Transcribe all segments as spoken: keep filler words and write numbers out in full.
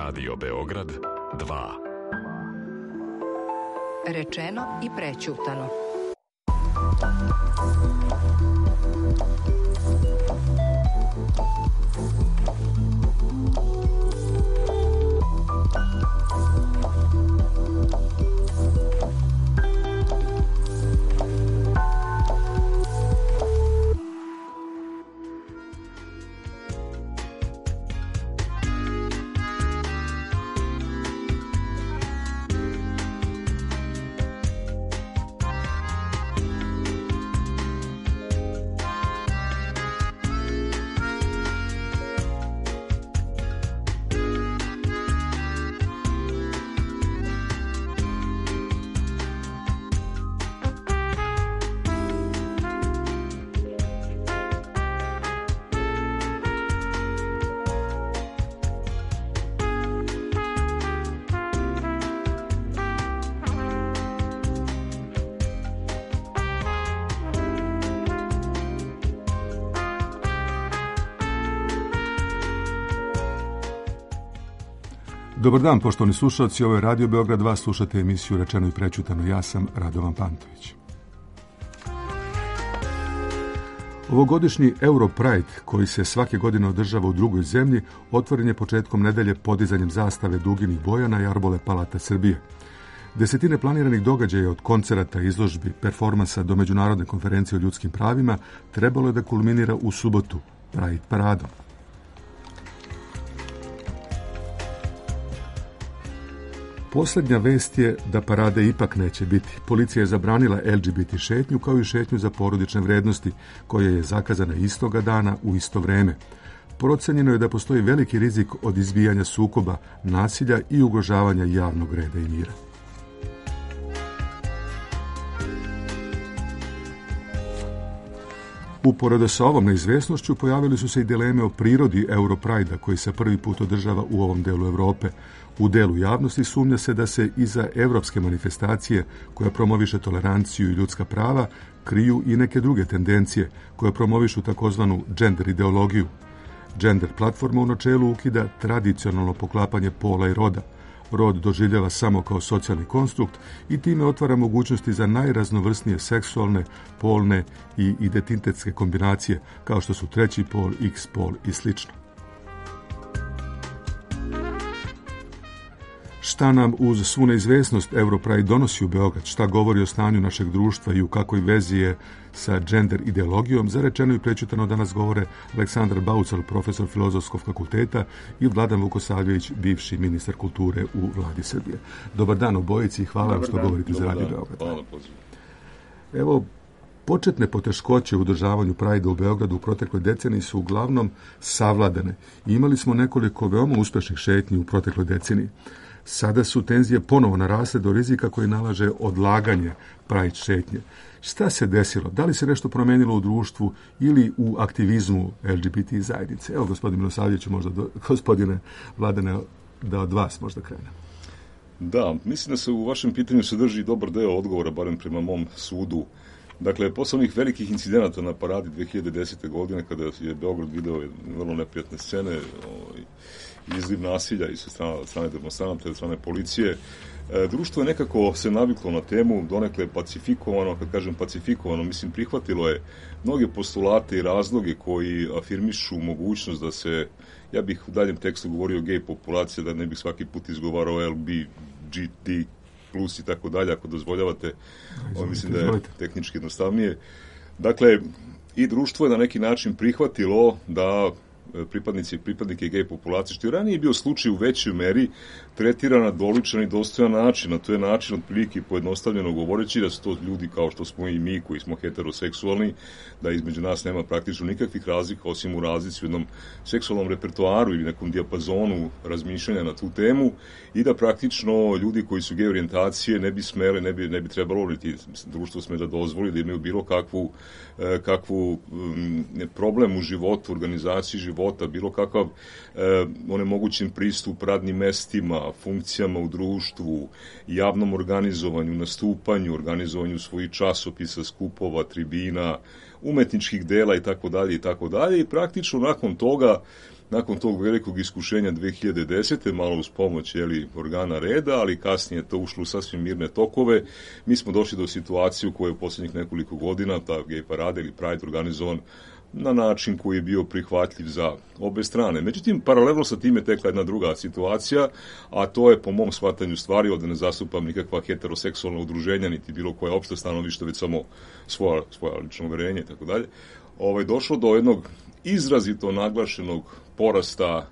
Radio Beograd dva. Rečeno i prećutano. Dobar dan, poštovani slušalci, ovo je Radio Beograd dva, slušate emisiju Rečeno i prećutano, ja sam Radovan Pantović. Ovogodišnji Europride, koji se svake godine održava u drugoj zemlji, otvoren je početkom nedelje podizanjem zastave duginih boja na jarbole Palata Srbije. Desetine planiranih događaja od koncerata, izložbi, performansa do međunarodne konferencije o ljudskim pravima trebalo je da kulminira u subotu, Pride paradom. Posljednja vest je da parade ipak neće biti. Policija je zabranila L G B T šetnju kao i šetnju za porodične vrednosti, koja je zakazana istoga dana u isto vreme. Procenjeno je da postoji veliki rizik od izbijanja sukoba, nasilja i ugrožavanja javnog reda i mira. Uporedo sa ovom neizvesnošću pojavili su se i dileme o prirodi Europrida, koji se prvi put održava u ovom delu Evrope. U delu javnosti sumnja se da se iza evropske manifestacije, koja promoviše toleranciju i ljudska prava, kriju i neke druge tendencije koje promovišu takozvanu gender ideologiju. Gender platforma u načelu ukida tradicionalno poklapanje pola i roda. Rod doživljava samo kao socijalni konstrukt i time otvara mogućnosti za najraznovrsnije seksualne, polne i identitetske kombinacije, kao što su treći pol, X pol i slično. Šta nam uz svu neizvesnost Europride donosi u Beograd, šta govori o stanju našeg društva i u kakvoj vezi je sa gender ideologijom, za Rečeno i prećutano danas govore Aleksandar Baucal, profesor Filozofskog fakulteta, i Vladan Vukosavljević, bivši ministar kulture u Vladi Srbije. Dobar dan obojici i hvala vam što govorite za Radio Beograd. Hvala na pozivu. Evo, početne poteškoće u održavanju Prajda u Beogradu u protekloj deceniji su uglavnom savladane. Imali smo nekoliko veoma uspešnih šetnji u protekloj deceniji. Sada su tenzije ponovo narasle do rizika koji nalaže odlaganje Pride šetnje. Šta se desilo? Da li se nešto promenilo u društvu ili u aktivizmu L G B T zajednice? Evo, gospodin Milosavljević, možda do, gospodine Vladane, da od vas možda krene. Da, mislim da se u vašem pitanju sadrži dobar deo odgovora, barem prema mom sudu. Dakle, posle onih velikih incidenata na paradi dve hiljade desete. godine, kada je Beograd video vrlo neprijatne scene, ovaj, izliv nasilja i sa strane, strane demonstranata i strane policije, e, društvo je nekako se naviklo na temu, donekle pacifikovano, kad kažem pacifikovano, mislim prihvatilo je mnoge postulate i razloge koji afirmišu mogućnost da se, ja bih u daljem tekstu govorio o gej populacije, da ne bih svaki put izgovarao L B G T plus i tako dalje, ako dozvoljavate, ovo mislim da je tehnički jednostavnije. Dakle, i društvo je na neki način prihvatilo da pripadnici i pripadnike gej populacije, što je ranije bio slučaj u većoj meri, tretira na doličan i dostojan način, a to je način otprilike pojednostavljeno govoreći da su to ljudi kao što smo i mi koji smo heteroseksualni, da između nas nema praktično nikakvih razlika osim u razlici u jednom seksualnom repertoaru ili nekom dijapazonu razmišljanja na tu temu i da praktično ljudi koji su gej orijentacije ne bi smeli, ne bi, ne bi trebalo, niti društvo sme da dozvoli da imaju bilo kakvu, kakvu um, problem u životu, organizaciji života, života, bilo kakav e, onemogućen pristup radnim mestima, funkcijama u društvu, javnom organizovanju, nastupanju, organizovanju svojih časopisa, skupova, tribina, umetničkih dela i tako dalje i tako dalje i praktično nakon toga Nakon tog velikog iskušenja dve hiljade desete. malo uz pomoć jeli, organa reda, ali kasnije to ušlo u sasvim mirne tokove, mi smo došli do situacije u kojoj u posljednjih nekoliko godina ta gej parada ili Pride organizovan na način koji je bio prihvatljiv za obe strane. Međutim, paralelno sa time tekla jedna druga situacija, a to je po mom shvatanju stvari, ovdje ne zastupam nikakva heteroseksualna udruženja, niti bilo koje opšte stanovište, već samo svoja, svoja lično uverenje i tako dalje. Ovaj, došlo do jednog izrazito naglašenog porasta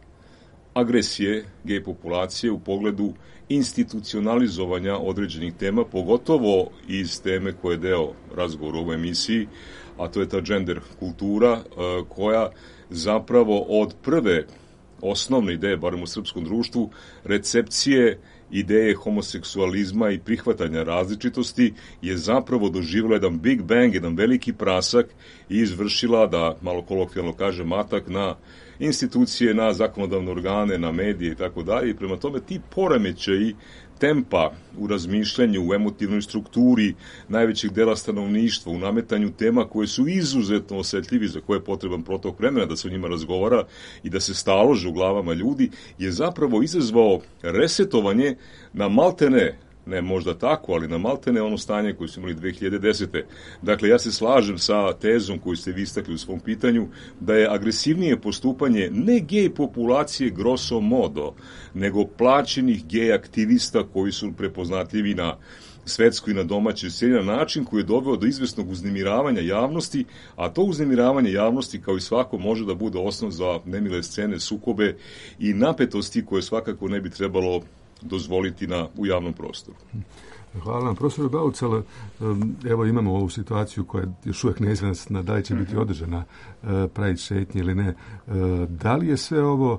agresije gej populacije u pogledu institucionalizovanja određenih tema, pogotovo iz teme koje je deo razgovora u ovoj emisiji, a to je ta gender kultura koja zapravo od prve osnovne ideje, barem u srpskom društvu, recepcije ideje homoseksualizma i prihvatanja različitosti je zapravo doživjela jedan big bang, jedan veliki prasak i izvršila, da malo kolokvijalno kažem, atak na institucije, na zakonodavne organe, na medije i tako dalje. I prema tome ti poremećaji tempa u razmišljanju, u emotivnoj strukturi najvećeg dela stanovništva, u nametanju tema koje su izuzetno osetljivi, za koje je potreban protok vremena da se o njima razgovara i da se stalože u glavama ljudi, je zapravo izazvao resetovanje na maltene, ne možda tako, ali na maltene ono stanje koje su imali dve hiljade desete. Dakle, ja se slažem sa tezom koju ste vi istakli u svom pitanju, da je agresivnije postupanje ne gej populacije grosso modo, nego plaćenih gej aktivista koji su prepoznatljivi na svetskoj i na domaćoj sceni na način koji je doveo do izvesnog uznemiravanja javnosti, a to uznemiravanje javnosti kao i svako može da bude osnov za nemile scene, sukobe i napetosti koje svakako ne bi trebalo dozvoliti na, u javnom prostoru. Hvala vam, profesor Baucal. Evo imamo ovu situaciju koja je još uvijek neizvjesna da li će biti održana Pride šetnje ili ne. Da li je sve ovo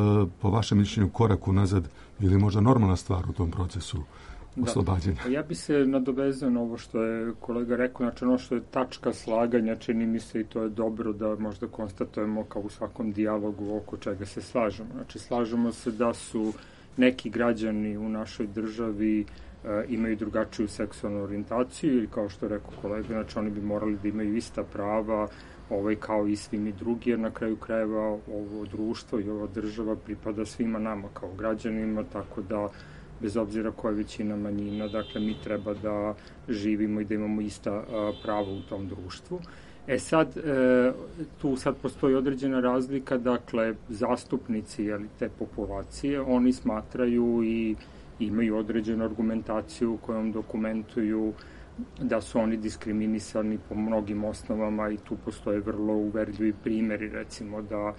po vašem mišljenju korak unazad ili možda normalna stvar u tom procesu oslobađanja? Da, ja bi se nadovezao na ovo što je kolega rekao, znači ono što je tačka slaganja, čini mi se i to je dobro da možda konstatujemo kao u svakom dijalogu oko čega se slažemo. Znači slažemo se da su neki građani u našoj državi e, imaju drugačiju seksualnu orijentaciju ili kao što je rekao kolega, znači oni bi morali da imaju ista prava ovaj, kao i svi mi drugi, jer na kraju krajeva ovo društvo i ova država pripada svima nama kao građanima, tako da bez obzira koja je većina manjina, dakle mi treba da živimo i da imamo ista a, prava u tom društvu. E sad, e, tu sad postoji određena razlika, dakle, zastupnici jeli, te populacije, oni smatraju i imaju određenu argumentaciju kojom dokumentuju da su oni diskriminisani po mnogim osnovama i tu postoje vrlo uverljivi primjeri, recimo da,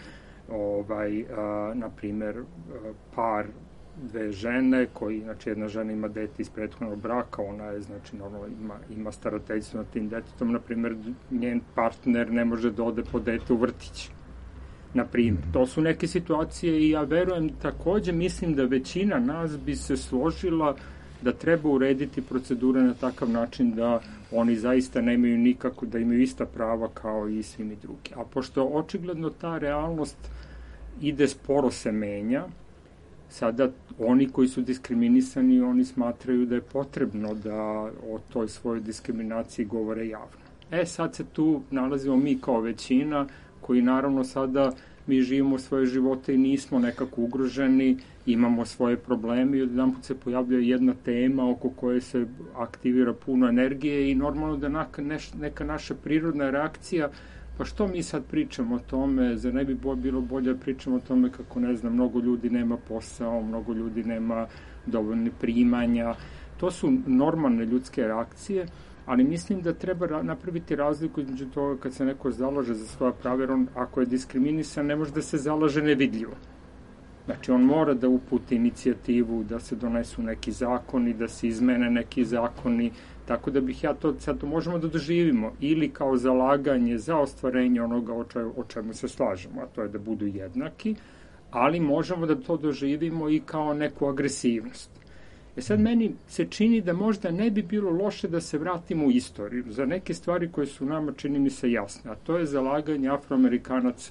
ovaj, a, na primjer, par dve žene, koji, znači jedna žena ima dete iz prethodnog braka, ona je, znači, normalno ima, ima starateljstvo nad tim detetom, na primjer, njen partner ne može da ode po dete u vrtić. Na primjer, to su neke situacije i ja verujem, takođe mislim da većina nas bi se složila da treba urediti procedure na takav način da oni zaista nemaju nikako, da imaju ista prava kao i svi mi drugi. A pošto očigledno ta realnost ide sporo se menja, sada oni koji su diskriminisani, oni smatraju da je potrebno da o toj svojoj diskriminaciji govore javno. E sad se tu nalazimo mi kao većina, koji naravno sada mi živimo svoje živote i nismo nekako ugroženi, imamo svoje probleme i odjedanput se pojavljuje jedna tema oko koje se aktivira puno energije i normalno da neka, neka naša prirodna reakcija, pa što mi sad pričamo o tome, zar ne bi bilo bolje da pričamo o tome kako, ne znam, mnogo ljudi nema posao, mnogo ljudi nema dovoljne primanja. To su normalne ljudske reakcije, ali mislim da treba napraviti razliku između toga kad se neko zalaže za svoja prava, jer on, ako je diskriminisan, ne može da se zalaže nevidljivo. Znači, on mora da uputi inicijativu, da se donesu neki zakoni, da se izmene neki zakoni, tako da bih ja to, sad to možemo da doživimo, ili kao zalaganje za ostvarenje onoga o, če, o čemu se slažemo, a to je da budu jednaki, ali možemo da to doživimo i kao neku agresivnost. E sad, meni se čini da možda ne bi bilo loše da se vratimo u istoriju za neke stvari koje su nama, čini mi se, jasne, a to je zalaganje Afroamerikanaca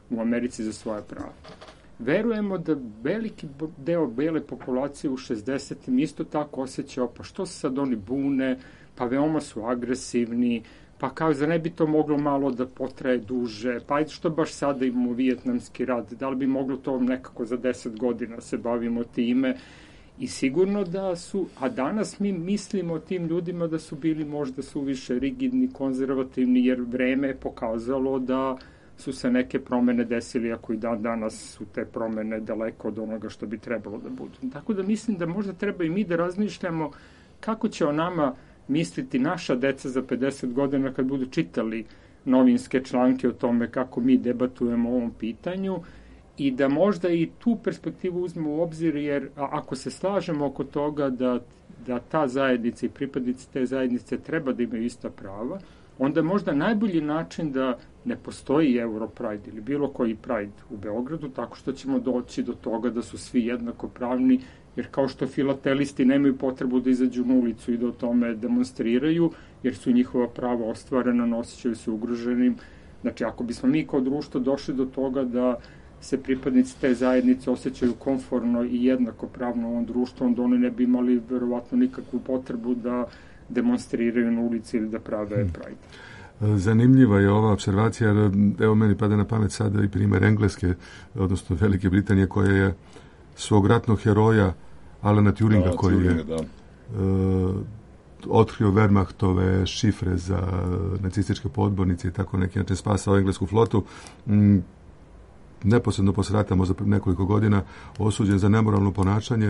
u Americi za svoje prava. Verujemo da veliki deo bele populacije u šezdesetim isto tako osjećao, pa što se sad oni bune, pa veoma su agresivni, pa kao za ne bi to moglo malo da potraje duže, pa ajde što baš sada imamo vijetnamski rat, da li bi moglo to nekako za deset godina se bavimo time. I sigurno da su, a danas mi mislimo o tim ljudima da su bili možda suviše rigidni, konzervativni, jer vreme je pokazalo da su se neke promene desili, ako i dan danas su te promene daleko od onoga što bi trebalo da budu. Tako da mislim da možda treba i mi da razmišljamo kako će o nama misliti naša deca za pedeset godina kad budu čitali novinske članke o tome kako mi debatujemo o ovom pitanju, i da možda i tu perspektivu uzmemo u obzir, jer ako se slažemo oko toga da, da ta zajednica i pripadnici te zajednice treba da imaju ista prava, onda je možda najbolji način da ne postoji Europride ili bilo koji Pride u Beogradu, tako što ćemo doći do toga da su svi jednako pravni, jer kao što filatelisti nemaju potrebu da izađu na ulicu i da o tome demonstriraju, jer su njihova prava ostvarena, nosićaju se ugroženim. Znači, ako bismo mi kao društvo došli do toga da se pripadnici te zajednice osjećaju komforno i jednako pravno u ovom društvu, onda oni ne bi imali verovatno nikakvu potrebu da demonstriraju na ulici ili da prave Pride. Zanimljiva je ova observacija, evo meni pada na pamet sada i primjer Engleske, odnosno Velike Britanije, koja je svog ratnog heroja Alana Turinga, da, koji je da. uh, otkrio Wehrmachtove šifre za nacističke podmornice i tako neki način spasao englesku flotu. Mm, neposredno posle rata, možda nekoliko godina, osuđen za nemoralno ponašanje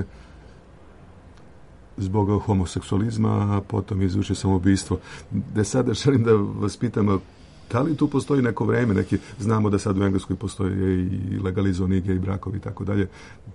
zbog homoseksualizma, a potom izvršio samoubistvo. Da sada želim da vas pitam, da li tu postoji neko vreme, neki, znamo da sad u Engleskoj postoje i legalizovani gej brakovi i tako dalje,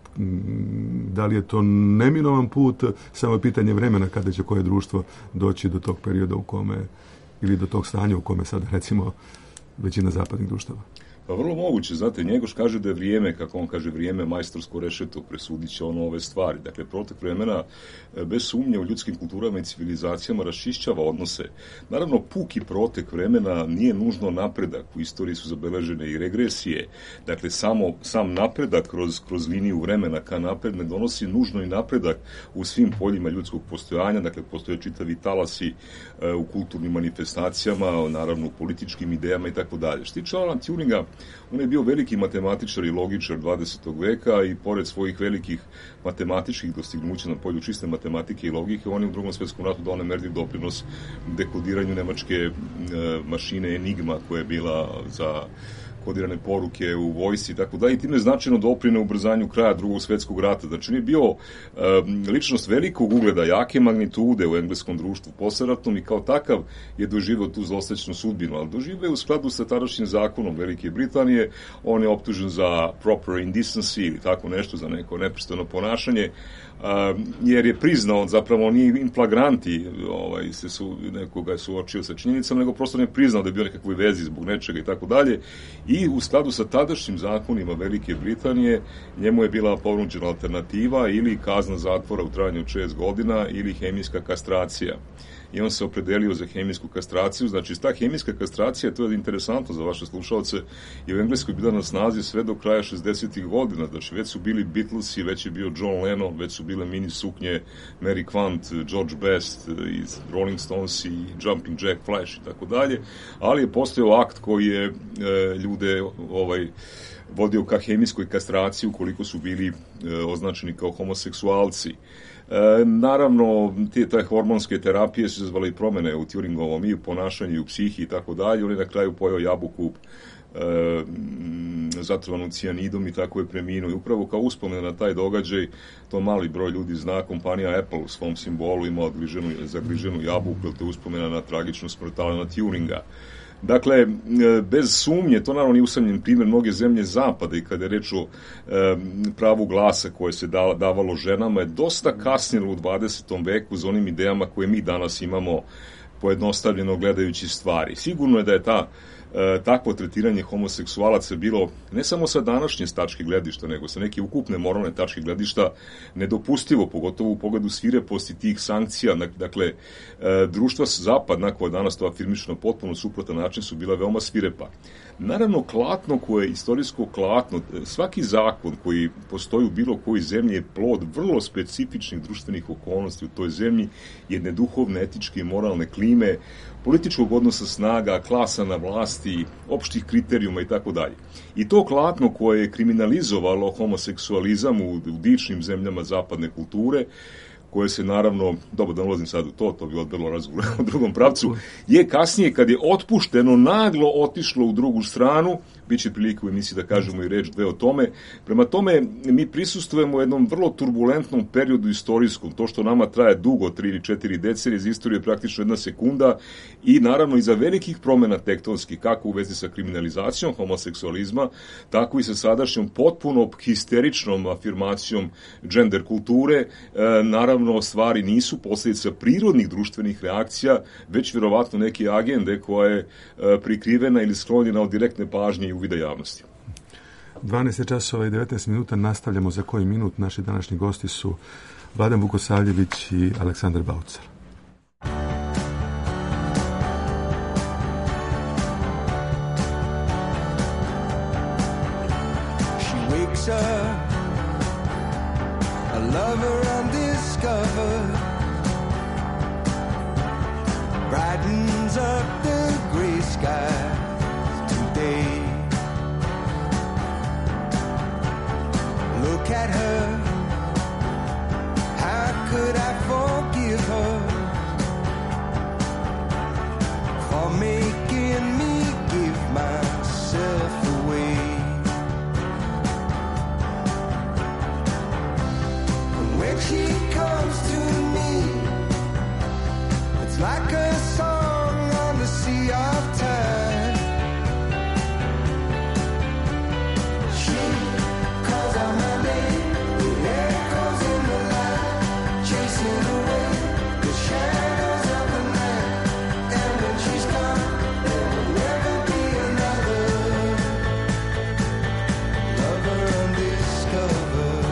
da li je to neminovan put, samo je pitanje vremena kada će koje društvo doći do tog perioda u kome, ili do tog stanja u kome sad, recimo, većina zapadnih društava? Pa vrlo moguće, znate, Njegoš kaže da je vrijeme, kako on kaže, vrijeme majstorsko rešeto, presudit će ono ove stvari. Dakle, protek vremena bez sumnje u ljudskim kulturama i civilizacijama raščišćava odnose. Naravno, puki protek vremena nije nužno napredak. U istoriji su zabeležene i regresije. Dakle, samo, sam napredak kroz, kroz liniju vremena ka napred ne donosi nužno i napredak u svim poljima ljudskog postojanja. Dakle, postoje čitavi talasi e, u kulturnim manifestacijama, naravno u političkim idejama i tako dalje. Što tiče Alana Turinga, on je bio veliki matematičar i logičar dvadesetog veka i pored svojih velikih matematičkih dostignuća na polju čiste matematike i logike, on je u Drugom svjetskom ratu dao nemerljiv doprinos dekodiranju nemačke e, mašine Enigma, koja je bila za kodirane poruke u vojsci i tako da, i time značajno doprine ubrzanju kraja Drugog svjetskog rata. Znači, on je bio e, ličnost velikog ugleda, jake magnitude u engleskom društvu posleratnom i kao takav je doživeo tu zlosrećnu sudbinu, ali doživeo u skladu sa tadašnjim zakonom Velike Britanije. On je optužen za proper indecency ili tako nešto, za neko nepristojno ponašanje, Uh, jer je priznao, zapravo on nije in flagranti ovaj, se su, nekoga je suočio sa činjenicama, nego prosto ne priznao da je bio nekakvoj vezi zbog nečega i tako dalje, i u skladu sa tadašnjim zakonima Velike Britanije njemu je bila ponuđena alternativa ili kazna zatvora u trajanju od šest godina ili hemijska kastracija. I on se opredelio za hemijsku kastraciju. Znači, ta hemijska kastracija, to je interesantno za vaše slušalce, je u Engleskoj bila na snazi sve do kraja šezdesetih godina. Znači, već su bili Beatlesi, već je bio John Lennon, već su bile mini suknje Mary Quant, George Best iz Rolling Stones i Jumping Jack Flash i tako dalje, ali je postojao akt koji je e, ljude ovaj, vodio ka hemijskoj kastraciji ukoliko su bili e, označeni kao homoseksualci. E, naravno, te, te hormonske terapije su izazvale i promene u Turingovom i u ponašanju i u psihi i tako dalje. On je na kraju pojeo jabuku e, zatrovanu cijanidom i tako je preminuo. I upravo kao uspomena na taj događaj, to mali broj ljudi zna, kompanija Apple u svom simbolu ima odgriženu, zagriženu jabuku, jer to je uspomena na tragičnu smrt Alana Turinga. Dakle, bez sumnje, to naravno nije usamljen primjer mnoge zemlje zapada, i kada je reč o e, pravu glasa koje se da, davalo ženama, je dosta kasnilo u dvadesetom veku za onim idejama koje mi danas imamo pojednostavljeno gledajući stvari. Sigurno je da je ta E, takvo tretiranje homoseksualaca bilo ne samo sa današnje tačke gledišta, nego sa neke ukupne moralne tačke gledišta nedopustivo, pogotovo u pogledu svireposti tih sankcija. Dakle, e, društva zapadna, koja danas to afirmišu na potpuno suprotan način, su bila veoma svirepa. Naravno, klatno koje je istorijsko klatno, svaki zakon koji postoji u bilo kojoj zemlji je plod vrlo specifičnih društvenih okolnosti u toj zemlji, jedne duhovne, etičke i moralne klime, političkog odnosa snaga, klasa na vlasti, opštih kriterijuma i tako dalje. I to klatno koje je kriminalizovalo homoseksualizam u, u dičnim zemljama zapadne kulture, koje se naravno, dobro da ne ulazim sad u to, to bi odbilo razgovor u drugom pravcu, je kasnije kad je otpušteno naglo otišlo u drugu stranu, bit će prilike u emisiji da kažemo i reč dve o tome. Prema tome, mi prisustujemo jednom vrlo turbulentnom periodu istorijskom. To što nama traje dugo, tri ili četiri decenije, iz istorije je praktično jedna sekunda i naravno iza velikih promjena tektonskih, kako u vezi sa kriminalizacijom homoseksualizma, tako i sa sadašnjom potpuno histeričnom afirmacijom gender kulture. E, naravno, stvari nisu posljedica prirodnih društvenih reakcija, već vjerovatno neke agende koja je e, prikrivena ili sklonjena od direktne pažnje i uvida javnosti. dvanaest časova i devetnaest minuta, nastavljamo za koji minut. Naši današnji gosti su Vladan Vukosavljević i Aleksandar Baucar. She wakes up, a lover undiscovered, brightens up the gray sky today. Look at her, how could I forgive her for making me give myself away? And when she comes to me, it's like a song on the sea of time. She calls out my name, the echoes in the light, chasing away the shadows of the night. And when she's gone, there will never be another lover undiscovered.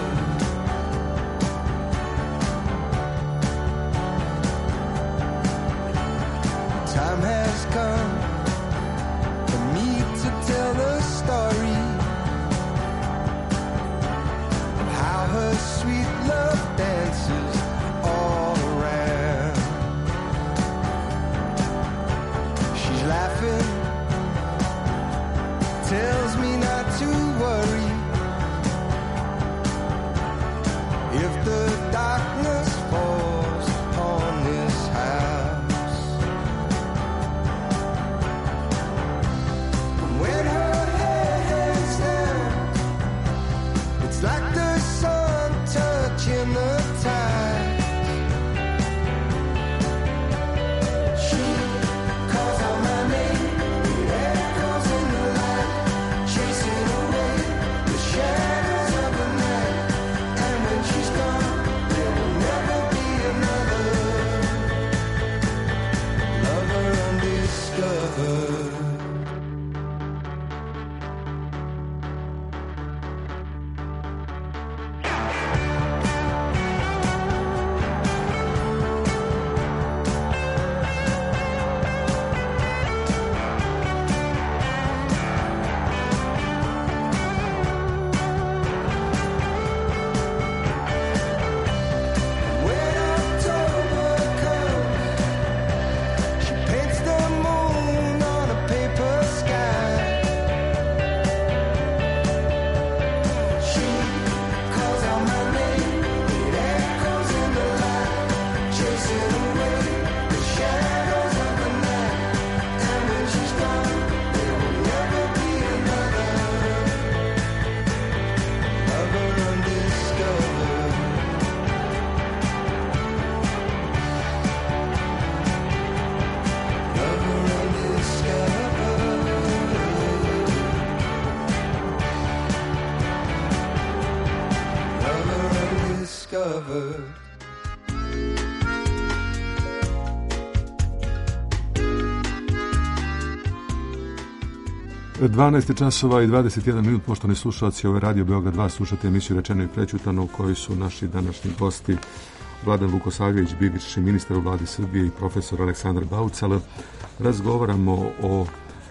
dvanaest časova i dvadeset jedan minut, poštovani slušalci, ovo je Radio Beograd dva, slušate emisiju Rečeno i prećutano, u kojoj su naši današnji gosti Vladan Vukosavljević, bivši ministar u vladi Srbije, i profesor Aleksandar Baucal. Razgovaramo o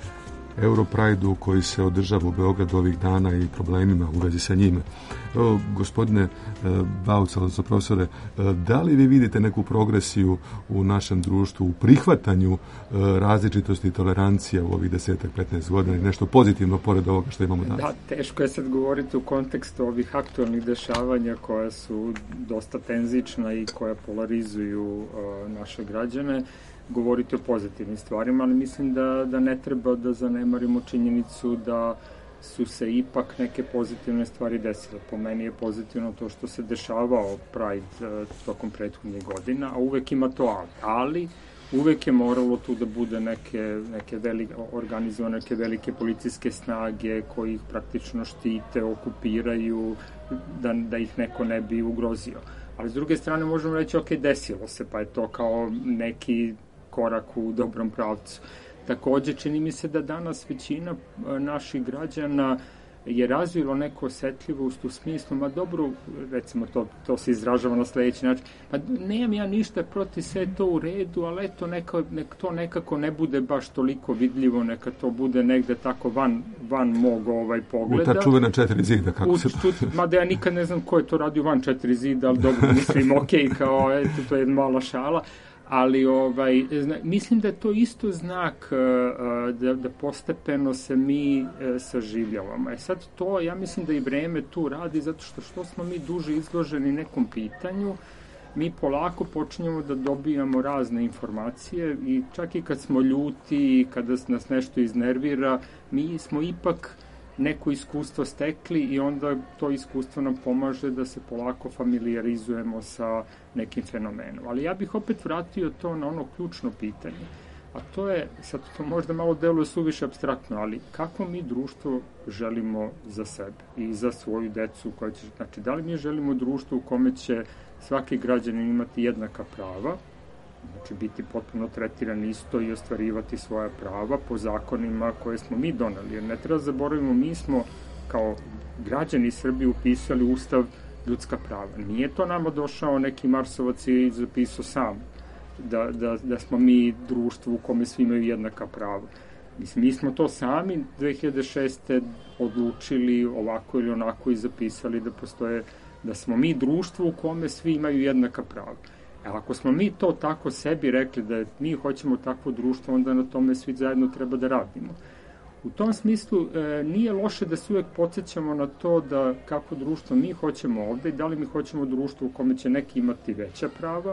Europride-u koji se održava u Beogradu ovih dana i problemima u vezi sa njime. Evo, gospodine Baucal, odnosno profesore, da li vi vidite neku progresiju u našem društvu u prihvatanju različitosti i tolerancija u ovih desetak, petnaest godina i nešto pozitivno pored ovoga što imamo danas? Da, teško je sad govoriti u kontekstu ovih aktualnih dešavanja koja su dosta tenzična i koja polarizuju uh, naše građane, govoriti o pozitivnim stvarima, ali mislim da, da ne treba da zanemarimo činjenicu da su se ipak neke pozitivne stvari desile. Po meni je pozitivno to što se dešavao Pride uh, tokom prethodnih godina, a uvek ima to ali. Ali uvek je moralo tu da bude neke, neke velike, organizovane neke velike policijske snage koji ih praktično štite, okupiraju, da, da ih neko ne bi ugrozio. Ali s druge strane možemo reći, ok, desilo se, pa je to kao neki korak u dobrom pravcu. Takođe, čini mi se da danas većina naših građana je razvilo neku osetljivost u smislu, ma dobro, recimo to, to se izražava na sledeći način, pa nemam ja ništa protiv, sve to u redu, ali eto, neka, nek to nekako ne bude baš toliko vidljivo, neka to bude negde tako van, van mog ovaj pogleda. U ta čuvena četiri zida, kako u, se... Čut, mada ja nikad ne znam ko je to radio van četiri zida, ali dobro, mislim, ok, kao, eto, to je mala šala. Ali ovaj, zna, mislim da je to isto znak uh, da, da postepeno se mi uh, saživljavamo. E sad to, ja mislim da i vreme tu radi, zato što što smo mi duže izloženi nekom pitanju, mi polako počinjemo da dobijamo razne informacije i čak i kad smo ljuti, kada nas nešto iznervira, mi smo ipak neko iskustvo stekli i onda to iskustvo nam pomaže da se polako familijarizujemo sa nekim fenomenom. Ali ja bih opet vratio to na ono ključno pitanje, a to je, sad to možda malo deluje suviše apstraktno, ali kako mi društvo želimo za sebe i za svoju decu koja će, znači da li mi želimo društvo u kome će svaki građanin imati jednaka prava, znači biti potpuno tretiran isto i ostvarivati svoja prava po zakonima koje smo mi doneli. Jer ne treba zaboravimo, mi smo kao građani Srbije upisali Ustav ljudska prava. Nije to nama došao neki Marsovac i zapisao sam da, da, da smo mi društvo u kome svi imaju jednaka prava. Mislim, mi smo to sami dve hiljade šeste. odlučili ovako ili onako i zapisali da postoje, da smo mi društvo u kome svi imaju jednaka prava. A ako smo mi to tako sebi rekli da mi hoćemo takvo društvo, onda na tome svi zajedno treba da radimo. U tom smislu e, nije loše da se uvek podsjećamo na to da kako društvo mi hoćemo ovde i da li mi hoćemo društvo u kome će neki imati veća prava,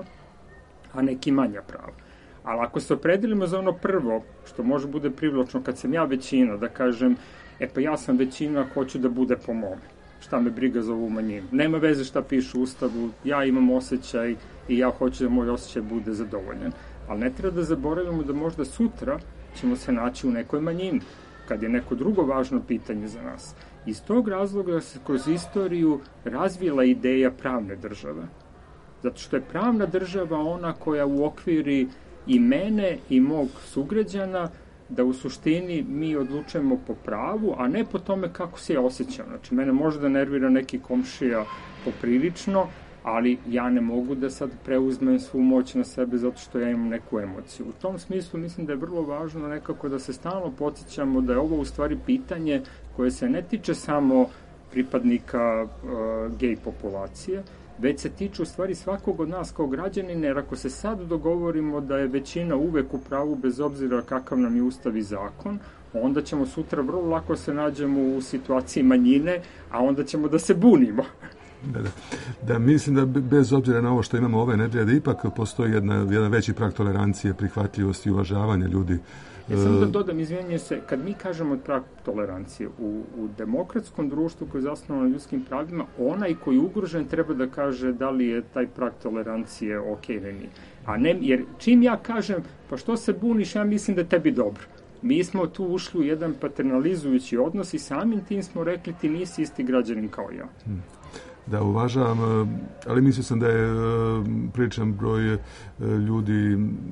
a neki manja prava. Ali ako se opredelimo za ono prvo, što može bude privlačno kad sam ja većina, da kažem, e pa ja sam većina, hoću da bude po mome. Šta me briga za ovu manjinu. Nema veze šta piše u Ustavu, ja imam osjećaj i ja hoću da moj osjećaj bude zadovoljan. Ali ne treba da zaboravimo da možda sutra ćemo se naći u nekoj manjini, kad je neko drugo važno pitanje za nas. Iz tog razloga se kroz istoriju razvila ideja pravne države. Zato što je pravna država ona koja uokviri i mene i mog sugrađana, da u suštini mi odlučujemo po pravu, a ne po tome kako se ja osjećam. Znači, mene može da nervira neki komšija poprilično, ali ja ne mogu da sad preuzmem svu moć na sebe zato što ja imam neku emociju. U tom smislu mislim da je vrlo važno nekako da se stalno podsjećamo da je ovo u stvari pitanje koje se ne tiče samo pripadnika uh, gej populacije, već se tiče u stvari svakog od nas kao građanina, jer ako se sad dogovorimo da je većina uvek u pravu bez obzira kakav nam je ustav i zakon, onda ćemo sutra vrlo lako se nađemo u situaciji manjine, a onda ćemo da se bunimo. Da, da. Da, mislim da bez obzira na ovo što imamo ove nedelje, da ipak postoji jedna, jedan veći prag tolerancije, prihvatljivosti i uvažavanja ljudi. Ja sam da dodam, izvinjam se, kad mi kažemo prag tolerancije, u, u demokratskom društvu koje je zasnovano na ljudskim pravima, onaj koji je ugrožen treba da kaže da li je taj prag tolerancije ok ili nije. A ne, jer čim ja kažem, pa što se buniš, ja mislim da je tebi dobro. Mi smo tu ušli u jedan paternalizujući odnos i samim tim smo rekli ti nisi isti građanin kao ja. Hmm. Da, uvažavam, ali mislio sam da je pričan broj ljudi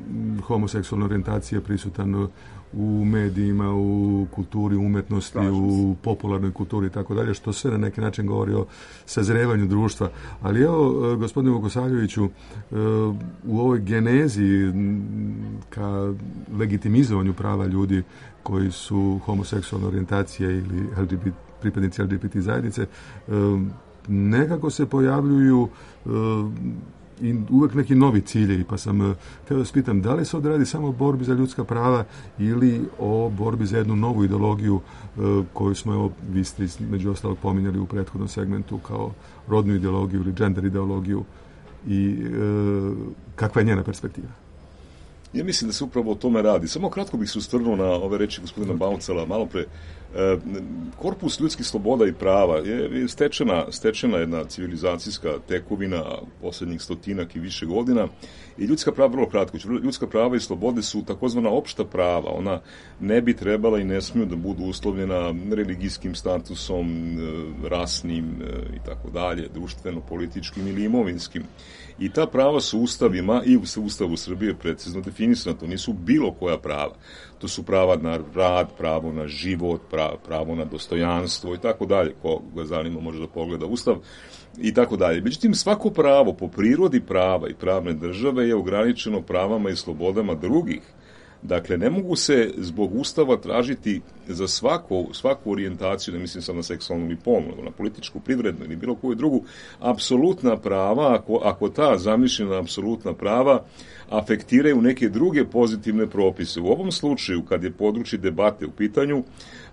homoseksualne orijentacije prisutan u medijima, u kulturi, umetnosti, u popularnoj kulturi i tako dalje, što sve na neki način govori o sazrevanju društva. Ali evo, gospodine Vukosavljeviću, u ovoj genezi ka legitimizovanju prava ljudi koji su homoseksualne orijentacije ili L G B T, pripadnici L G B T zajednice, nekako se pojavljuju i uvek neki novi ciljevi, pa sam htio da spitam da li se ovdje radi samo o borbi za ljudska prava ili o borbi za jednu novu ideologiju koju smo, evo, vi ste među ostalog pominjali u prethodnom segmentu kao rodnu ideologiju ili gender ideologiju i kakva je njena perspektiva? Ja mislim da se upravo o tome radi. Samo kratko bih se ustrnuo na ove reči gospodina Baucala malo pre. E, korpus ljudskih sloboda i prava je stečena, stečena jedna civilizacijska tekovina posljednjih stotinak i više godina i ljudska prava, vrlo kratko, ljudska prava i slobode su takozvana opšta prava. Ona ne bi trebala i ne smiju da budu uslovljena religijskim statusom, rasnim i tako dalje, društveno-političkim ili imovinskim. I ta prava su ustavima i u Ustavu Srbije precizno definisana. To nisu bilo koja prava. To su prava na rad, pravo na život, pravo na dostojanstvo i tako dalje. Ko ga zanima može da pogleda Ustav i tako dalje. Međutim, svako pravo po prirodi prava i pravne države je ograničeno pravama i slobodama drugih. Dakle, ne mogu se zbog Ustava tražiti za svaku, svaku orijentaciju, ne mislim sad na seksualnu ili polnu, nego na političku, privrednu ili bilo koju drugu, apsolutna prava, ako, ako ta zamišljena apsolutna prava afektiraju neke druge pozitivne propise. U ovom slučaju, kad je područje debate u pitanju,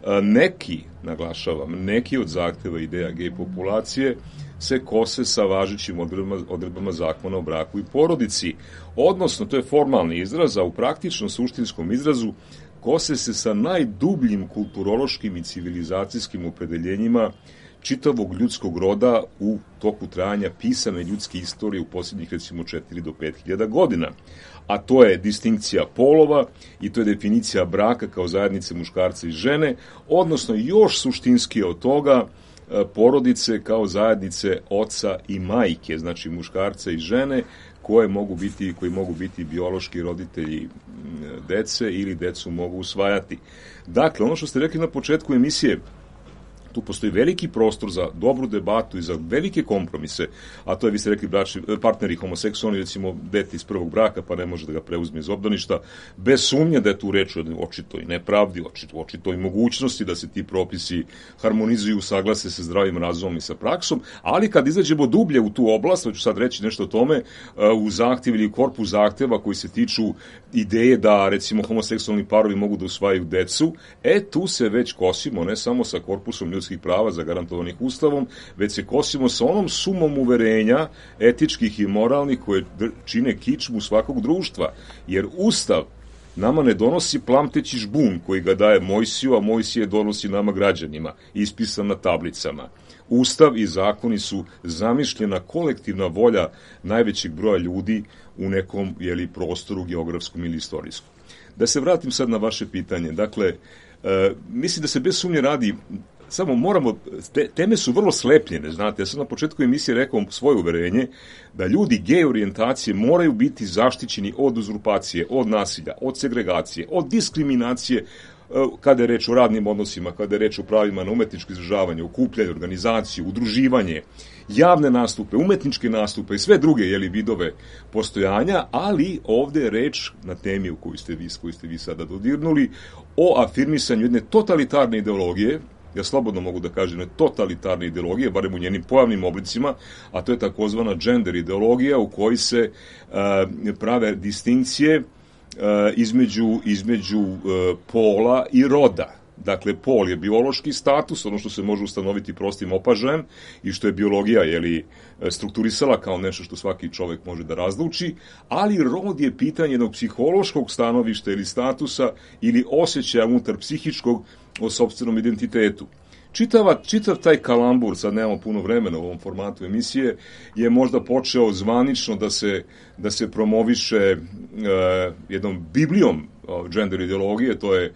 neki, naglašavam, neki od zahteva ideja gej populacije se kose sa važećim odredbama, odredbama zakona o braku i porodici. Odnosno, to je formalni izraz, a u praktičnom suštinskom izrazu kose se sa najdubljim kulturološkim i civilizacijskim opredeljenjima čitavog ljudskog roda u toku trajanja pisane ljudske istorije u posljednjih recimo četiri do pet hiljada godina. A to je distinkcija polova i to je definicija braka kao zajednice muškarca i žene, odnosno još suštinski od toga porodice kao zajednice oca i majke, znači muškarca i žene koje mogu biti, koji mogu biti biološki roditelji dece ili decu mogu usvajati. Dakle, ono što ste rekli na početku emisije, tu postoji veliki prostor za dobru debatu i za velike kompromise, a to je, vi ste rekli, bračni, partneri homoseksualni, recimo dete iz prvog braka, pa ne može da ga preuzme iz obdaništa, bez sumnje da je tu reč o očitoj nepravdi, očito, očitoj mogućnosti da se ti propisi harmonizuju, usaglase sa zdravim razumom i sa praksom, ali kad izađemo dublje u tu oblast, hoću sad reći nešto o tome, u zahtjev ili korpus zahtjeva koji se tiču ideje da, recimo, homoseksualni parovi mogu da usvajaju decu, e, tu se već kosimo, ne samo sa korpusom ljudskih prava zagarantovanih Ustavom, već se kosimo sa onom sumom uverenja etičkih i moralnih koje čine kičmu svakog društva. Jer Ustav nama ne donosi plamteći žbun koji ga daje Mojsiju, a Mojsije donosi nama građanima, ispisan na tablicama. Ustav i zakoni su zamišljena kolektivna volja najvećeg broja ljudi u nekom, jeli, prostoru geografskom ili istorijskom. Da se vratim sad na vaše pitanje. Dakle, e, mislim da se bez sumnje radi, samo moramo, te, teme su vrlo slepljene, znate, ja sam na početku emisije rekao svoje uverenje da ljudi gej orijentacije moraju biti zaštićeni od uzurpacije, od nasilja, od segregacije, od diskriminacije, kada je reč o radnim odnosima, kada je reč o pravima na umetničko izražavanje, okupljanje, organizaciju, udruživanje, javne nastupe, umetničke nastupe i sve druge, jeli, vidove postojanja, ali ovde je reč na temi u koju ste vi, koju ste vi sada dodirnuli, o afirmisanju jedne totalitarne ideologije, ja slobodno mogu da kažem, totalitarne ideologije, barem u njenim pojavnim oblicima, a to je takozvana gender ideologija u kojoj se uh, prave distinkcije Uh, između, između uh, pola i roda. Dakle, pol je biološki status, ono što se može ustanoviti prostim opažajem i što je biologija, jeli, strukturisala kao nešto što svaki čovjek može da razluči, ali rod je pitanje jednog psihološkog stanovišta ili statusa ili osjećaja unutar psihičkog o sopstvenom identitetu. Čitava, čitav taj kalambur, sad nemamo puno vremena u ovom formatu emisije, je možda počeo zvanično da se, da se promoviše e, jednom biblijom o, gender ideologije, to je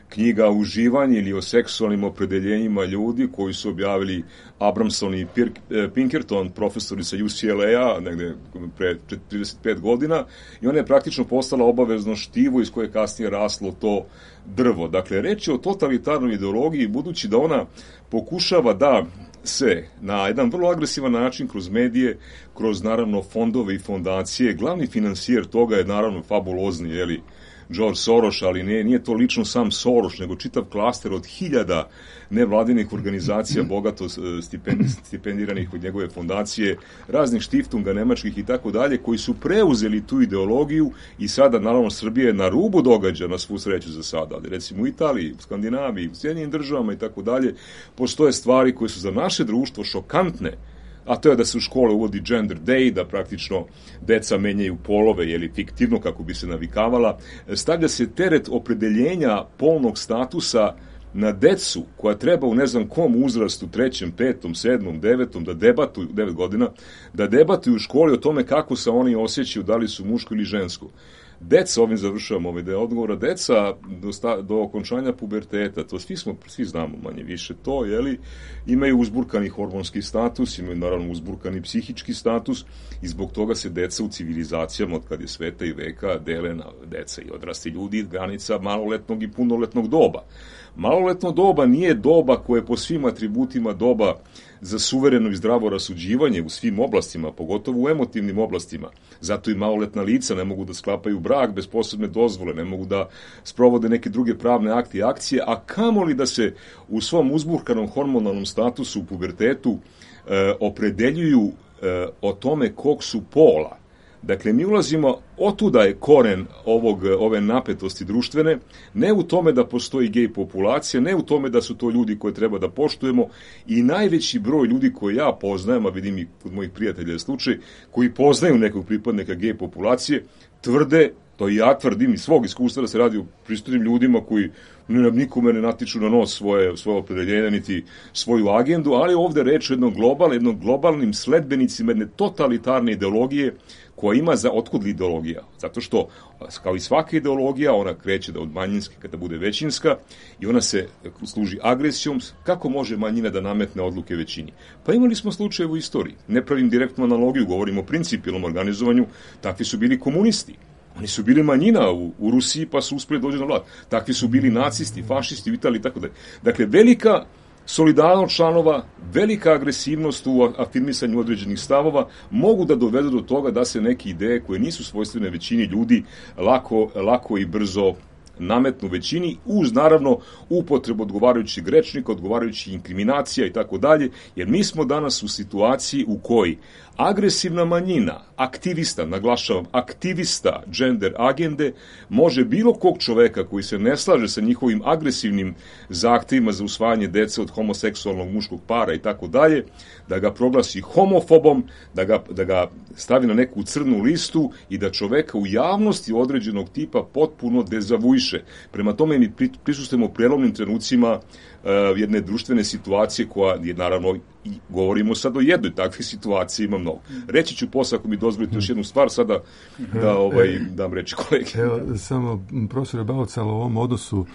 knjiga Uživanje ili o seksualnim opredeljenjima ljudi koji su objavili Abramson i Pinkerton, profesori sa U C L A-a, negde pre trideset pet godina, i ona je praktično postala obavezno štivo iz koje je kasnije raslo to drvo. Dakle, reč je o totalitarnoj ideologiji, budući da ona pokušava da se na jedan vrlo agresivan način kroz medije, kroz naravno fondove i fondacije, glavni finansijer toga je naravno fabulozni, jeli, George Soros, ali nije, nije to lično sam Soros, nego čitav klaster od hiljada nevladinih organizacija, bogato stipendiranih od njegove fondacije, raznih štiftunga nemačkih i tako dalje, koji su preuzeli tu ideologiju i sada, naravno, Srbija je na rubu događa, na svu sreću za sada, ali recimo u Italiji, u Skandinaviji, u Sjedinjenim državama i tako dalje, postoje stvari koje su za naše društvo šokantne, a to je da se u škole uvodi gender day, da praktično deca menjaju polove, jeli fiktivno kako bi se navikavala. Stavlja se teret opredeljenja polnog statusa na decu koja treba u ne znam kom uzrastu, trećem, petom, sedmom, devetom, da debatuju, devet godina, da debatuju u školi o tome kako se oni osjećaju, da li su muško ili žensko. Deca, ovim završavamo ovaj deo odgovora, deca do, sta, do okončanja puberteta, to svi, smo, svi znamo manje više to, jeli, imaju uzburkani hormonski status, imaju naravno uzburkani psihički status i zbog toga se deca u civilizacijama od kad je sveta i veka dele na deca i odrasli ljudi granica maloletnog i punoletnog doba. Maloletno doba nije doba koje je po svim atributima doba za suvereno i zdravo rasuđivanje u svim oblastima, pogotovo u emotivnim oblastima. Zato i maloletna lica ne mogu da sklapaju brak bez posebne dozvole, ne mogu da sprovode neke druge pravne akte i akcije, a kamoli da se u svom uzburkanom hormonalnom statusu u pubertetu e, opredeljuju e, o tome kog su pola. Dakle, mi ulazimo, otuda je koren ovog, ove napetosti društvene, ne u tome da postoji gej populacija, ne u tome da su to ljudi koje treba da poštujemo i najveći broj ljudi koje ja poznajem, a vidim i kod mojih prijatelja je slučaj, koji poznaju nekog pripadnika gej populacije, tvrde, to i ja tvrdim iz svog iskustva da se radi o pristojnim ljudima koji nikome ne natiču na nos svoje, svoje opredeljenje, niti svoju agendu, ali ovde reč o jednom globalnom, jednom globalnim sledbenicima jedne totalitarne ideologije koja ima za otkud li ideologija. Zato što, kao i svaka ideologija, ona kreće da od manjinske kada bude većinska i ona se služi agresijom. Kako može manjina da nametne odluke većini? Pa imali smo slučaje u istoriji. Ne pravim direktnu analogiju, govorim o principijelnom organizovanju. Takvi su bili komunisti. Oni su bili manjina u, u Rusiji pa su uspeli dođe na vlast. Takvi su bili nacisti, fašisti u Italiji i tako dalje. Dakle, velika solidarnost članova, velika agresivnost u afirmisanju određenih stavova mogu da dovedu do toga da se neke ideje koje nisu svojstvene većini ljudi lako, lako i brzo nametnu većini, uz naravno upotrebu odgovarajućeg rečnika, odgovarajućih inkriminacija i tako dalje, jer mi smo danas u situaciji u kojoj agresivna manjina, aktivista, naglašavam, aktivista gender agende, može bilo kog čoveka koji se ne slaže sa njihovim agresivnim zahtevima za usvajanje dece od homoseksualnog muškog para i tako dalje, da ga proglasi homofobom, da ga, da ga stavi na neku crnu listu i da čoveka u javnosti određenog tipa potpuno dezavuiše. Prema tome mi prisustujemo prelomnim trenucima uh, jedne društvene situacije koja je naravno, i govorimo sad o jednoj takve situacije, ima mnogo. Reći ću posle, ako mi dozvolite još jednu stvar, sada da ovaj, dam reći kolege. Evo, samo profesore Baucal, o ovom odnosu uh,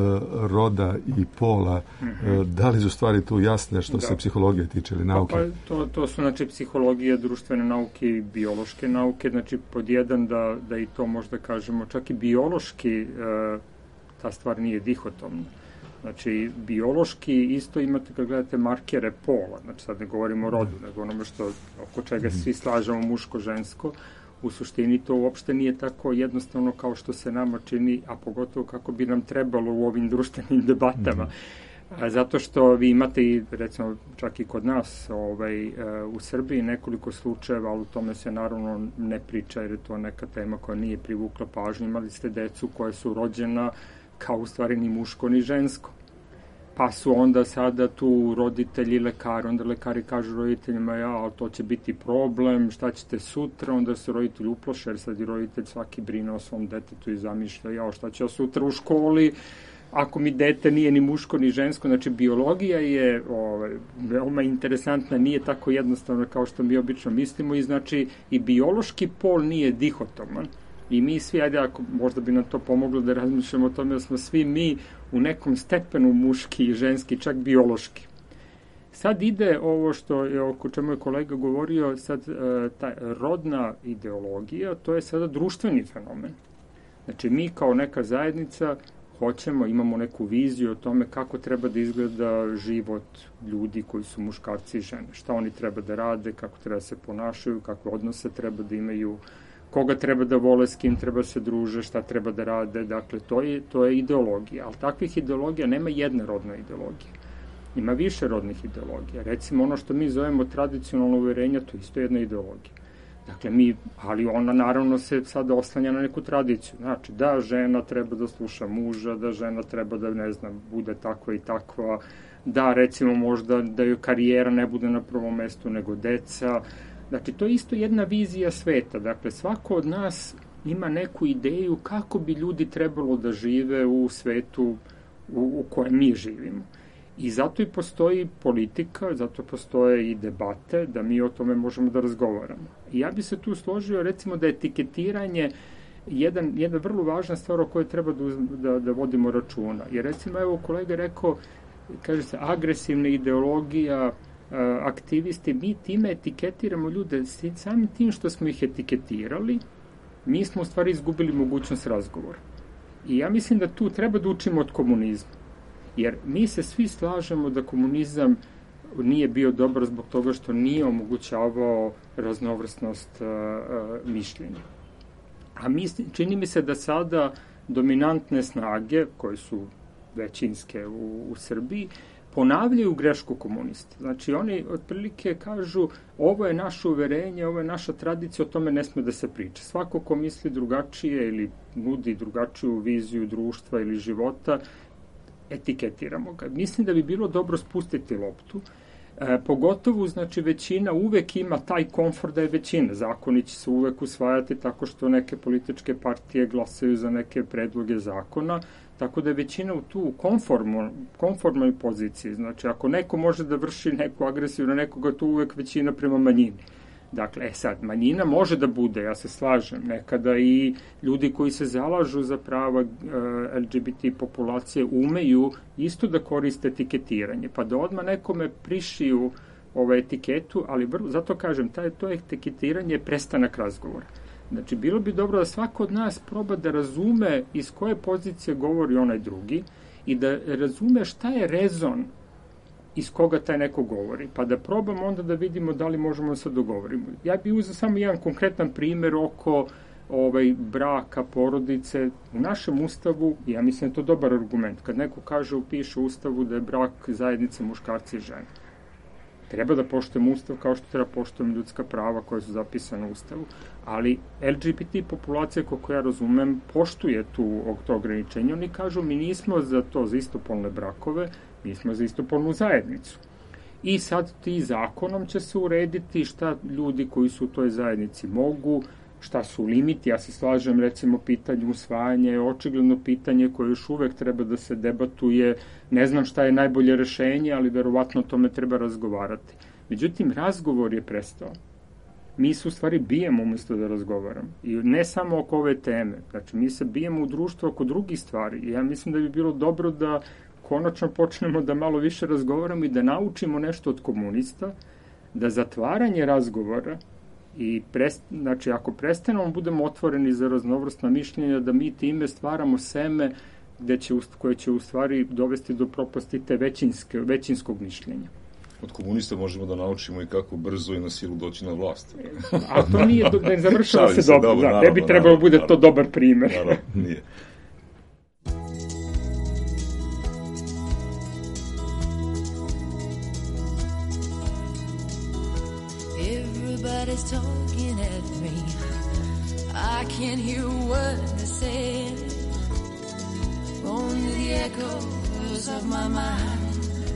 roda i pola, uh, da li su stvari tu jasne što da. se psihologije tiče ili nauke? Pa, pa, to, to su, znači, psihologije, društvene nauke i biološke nauke, znači, pod jedan da, da i to možda kažemo, čak i biološki uh, ta stvar nije dihotomna. Znači, biološki isto imate kad gledate markere pola, znači sad ne govorimo o rodu, nego onome što, oko čega svi slažemo muško-žensko, u suštini to uopšte nije tako jednostavno kao što se nama čini, a pogotovo kako bi nam trebalo u ovim društvenim debatama. A, zato što vi imate i, recimo, čak i kod nas ovaj, u Srbiji nekoliko slučajeva, ali o tome se naravno ne priča jer je to neka tema koja nije privukla pažnju. Imali ste decu koja su rođena kao u stvari ni muško ni žensko. Pa su onda sada tu roditelji lekari, onda lekari kažu roditeljima, ja, ali to će biti problem, šta ćete sutra, onda se roditelji uploše, jer sad i roditelj svaki brine o svom detetu i zamišlja, ja, šta će ja sutra u školi, ako mi dete nije ni muško ni žensko. Znači, biologija je ovaj, veoma interesantna, nije tako jednostavna kao što mi obično mislimo i znači i biološki pol nije dihotoman. I mi svi, ajde, ako možda bi nam to pomoglo da razmišljamo o tome, da smo svi mi u nekom stepenu muški i ženski, čak biološki. Sad ide ovo što je, oko čemu je kolega govorio, sad e, ta rodna ideologija, to je sada društveni fenomen. Znači, mi kao neka zajednica hoćemo, imamo neku viziju o tome kako treba da izgleda život ljudi koji su muškarci i žene. Šta oni treba da rade, kako treba da se ponašaju, kakve odnose treba da imaju, koga treba da vole, s kim treba se druže, šta treba da rade. Dakle, to je, to je ideologija. Ali takvih ideologija nema jedna rodna ideologija. Ima više rodnih ideologija. Recimo, ono što mi zovemo tradicionalno uverenja, to je isto jedna ideologija. Dakle, mi, ali ona naravno se sada oslanja na neku tradiciju. Znači, da žena treba da sluša muža, da žena treba da, ne znam, bude takva i takva, da, recimo, možda da joj karijera ne bude na prvom mestu nego deca. Znači, to je isto jedna vizija sveta. Dakle, svako od nas ima neku ideju kako bi ljudi trebalo da žive u svetu u, u kojem mi živimo. I zato i postoji politika, zato postoje i debate, da mi o tome možemo da razgovaramo. I ja bi se tu složio, recimo, da je etiketiranje jedan, jedna vrlo važna stvar o kojoj treba da, da, da vodimo računa. Jer, recimo, evo, kolega rekao, kaže se, agresivna ideologija, aktivisti, mi time etiketiramo ljude, samim tim što smo ih etiketirali, mi smo u stvari izgubili mogućnost razgovora. I ja mislim da tu treba da učimo od komunizma. Jer mi se svi slažemo da komunizam nije bio dobar zbog toga što nije omogućavao raznovrsnost uh, uh, mišljenja. A mi, čini mi se da sada dominantne snage, koje su većinske u, u Srbiji, ponavljaju grešku komunista. Znači, oni otprilike kažu, ovo je naše uverenje, ovo je naša tradicija, o tome ne sme da se priča. Svako ko misli drugačije ili nudi drugačiju viziju društva ili života, etiketiramo ga. Mislim da bi bilo dobro spustiti loptu, e, pogotovo, znači, većina uvek ima taj komfort da je većina. Zakoni će se uvek usvajati tako što neke političke partije glasaju za neke predloge zakona, tako da je većina u tu konformu, konformnoj poziciji. Znači, ako neko može da vrši neku agresiju na nekoga, tu uvek većina prema manjini. Dakle, e sad, manjina može da bude, ja se slažem, nekada i ljudi koji se zalažu za prava e, L G B T populacije umeju isto da koriste etiketiranje, pa da odmah nekome prišiju ovaj etiketu, ali vrlo, zato kažem, taj, to etiketiranje je prestanak razgovora. Znači, bilo bi dobro da svako od nas proba da razume iz koje pozicije govori onaj drugi i da razume šta je rezon iz koga taj neko govori, pa da probamo onda da vidimo da li možemo da se dogovorimo. Ja bih uzeo samo jedan konkretan primer oko ovaj, braka, porodice. U našem ustavu, ja mislim da je to dobar argument, kad neko kaže, upiše u ustavu da je brak zajednice muškarci i žene. Treba da poštujemo ustav kao što treba poštujemo ljudska prava koja su zapisane u ustavu, ali L G B T populacija, kako ja razumem, poštuje tu to ograničenje. Oni kažu, mi nismo za to, za istopolne brakove, mi smo za istopolnu zajednicu. I sad ti zakonom će se urediti šta ljudi koji su u toj zajednici mogu, šta su limiti. Ja se slažem, recimo, pitanje usvajanja je očigledno pitanje koje još uvek treba da se debatuje. Ne znam šta je najbolje rešenje, ali verovatno o tome treba razgovarati. Međutim, razgovor je prestao. Mi se u stvari bijemo umjesto da razgovaramo. I ne samo oko ove teme. Znači, mi se bijemo u društvu oko drugih stvari. I ja mislim da bi bilo dobro da konačno počnemo da malo više razgovaramo i da naučimo nešto od komunista, da zatvaranje razgovora i prest, znači ako prestanemo budemo otvoreni za raznovrsna mišljenja, da mi time stvaramo seme gde će, koje će u stvari dovesti do propasti te većinske, većinskog mišljenja. Od komunista možemo da naučimo i kako brzo i na silu doći na vlast. A to nije, ne završava se dobro, dobro, da, ne bi trebalo bude naravno, to dobar primer. Naravno, nije. Everybody's talking at me. I can't hear a word they say. Only the echoes of my mind.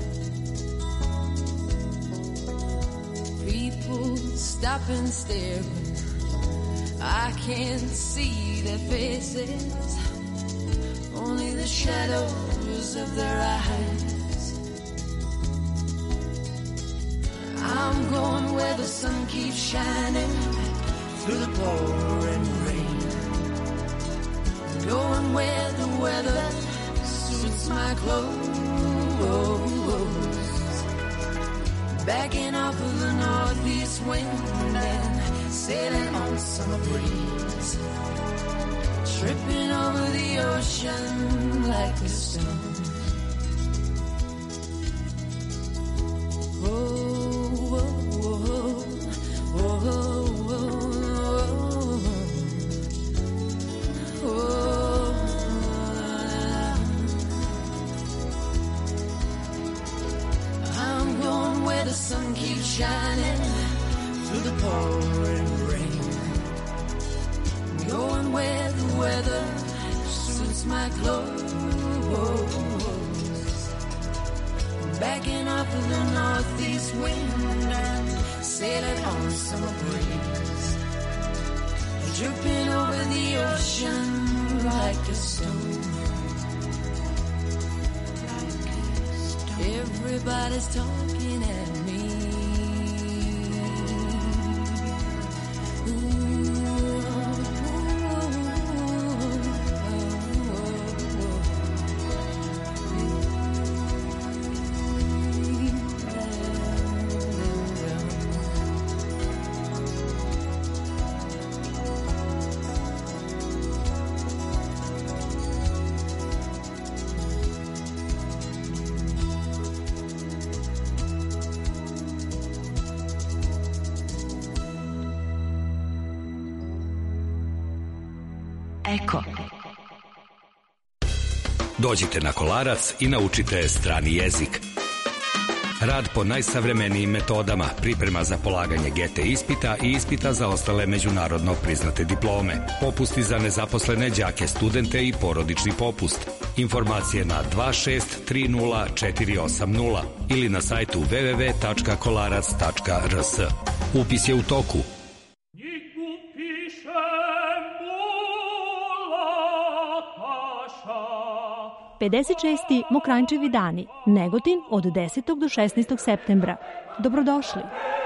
People stop and stare. I can't see their faces. Only the shadows of their eyes. I'm going where the sun keeps shining through the pouring rain. weather suits my clothes. Backing off of the northeast wind and sailing on summer breeze. Tripping over the ocean like a stone. Oh, oh, oh, oh, oh, oh, oh. I'm going where the sun keeps shining through the pouring rain. Going where the weather suits my clothes. Backing off of the northeast wind and sailing on summer breeze. Dripping over the ocean like a stone. Everybody's talking at me. Eko. Dođite na Kolarac i naučite strani jezik. Rad po najsavremenijim metodama, priprema za polaganje G T ispita i ispita za ostale međunarodno priznate diplome, popusti za nezaposlene đake, studente i porodični popust. Informacije na dva šest tri nula četiri osam nula ili na sajtu w w w tačka kolarac tačka r s. Upis je u toku. pedeset šesti Mokranjčevi dani, Negotin od desetog do šesnaestog septembra. Dobrodošli.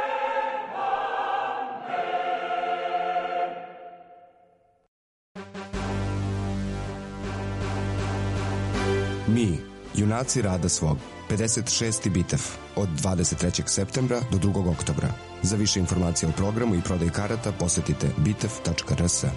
Mi, junaci rada svog, pedeset šesti bitev od dvadeset trećeg septembra do drugog oktobra. Za više informacija o programu i prodaj karata posetite bitev tačka r s.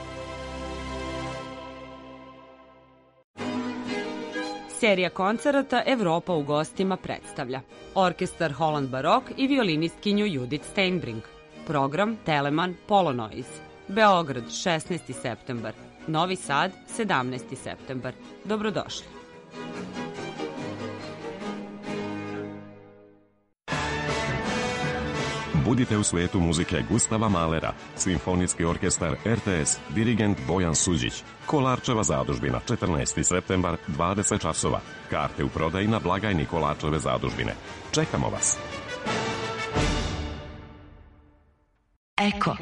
Serija koncerata Evropa u gostima predstavlja orkestar Holland Barok i violinistkinju Judith Steinbrink. Program Telemann Polonoiz. Beograd šesnaesti septembar. Novi Sad sedamnaesti septembar. Dobrodošli. Budite u svetu muzike Gustava Mahlera, Simfonijski orkestar R T S, dirigent Bojan Suđić. Kolarčeva zadužbina, četrnaesti septembar, dvadeset časova. Karte u prodaji na blagajni Kolarčeve zadužbine. Čekamo vas. Eko.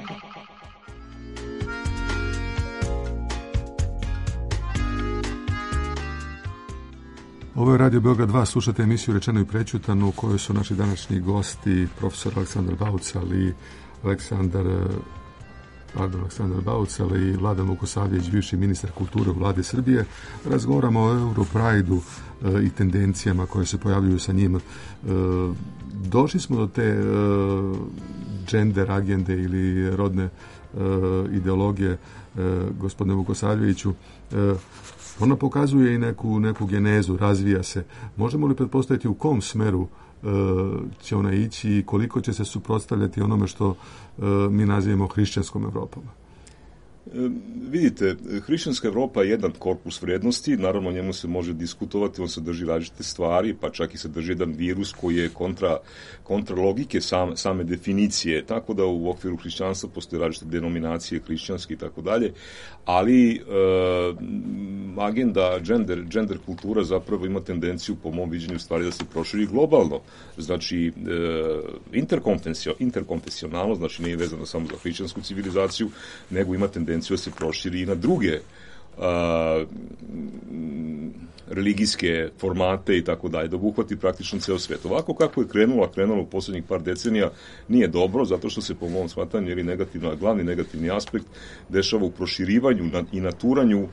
Ovo je Radio Beograd dva, slušate emisiju Rečeno i prećutano u kojoj su naši današnji gosti profesor Aleksandar Baucal i Aleksandar, pardon, Aleksandar Baucal i Vladan Vukosavljević, bivši ministar kulture u Vlade Srbije. Razgovaramo o Europride-u e, i tendencijama koje se pojavljuju sa njim. E, došli smo do te e, gender agende ili rodne e, ideologije, e, gospodine Vukosavljeviću. E, Ona pokazuje i neku, neku genezu, razvija se. Možemo li pretpostaviti u kom smeru e, će ona ići i koliko će se suprotstavljati onome što e, mi nazivamo hrišćanskom Evropom? E, vidite, hrišćanska Evropa je jedan korpus vrednosti, naravno o njemu se može diskutovati, on sadrži različite stvari, pa čak i sadrži jedan virus koji je kontra, kontra logike sam, same definicije, tako da u okviru hrišćanstva postoje različite denominacije hrišćanske i tako dalje, ali e, agenda gender, gender kultura zapravo ima tendenciju po mom viđenju stvari da se proširi globalno, znači e, interkonfesionalno, znači nije vezano samo za hrišćansku civilizaciju, nego ima tendenciju da se proširi i na druge a, religijske formate i tako dalje, da obuhvati praktično ceo svet. Ovako kako je krenulo, a krenulo u poslednjih par decenija, nije dobro, zato što se po mom shvatanju, jer negativno, glavni negativni aspekt dešava u proširivanju i naturanju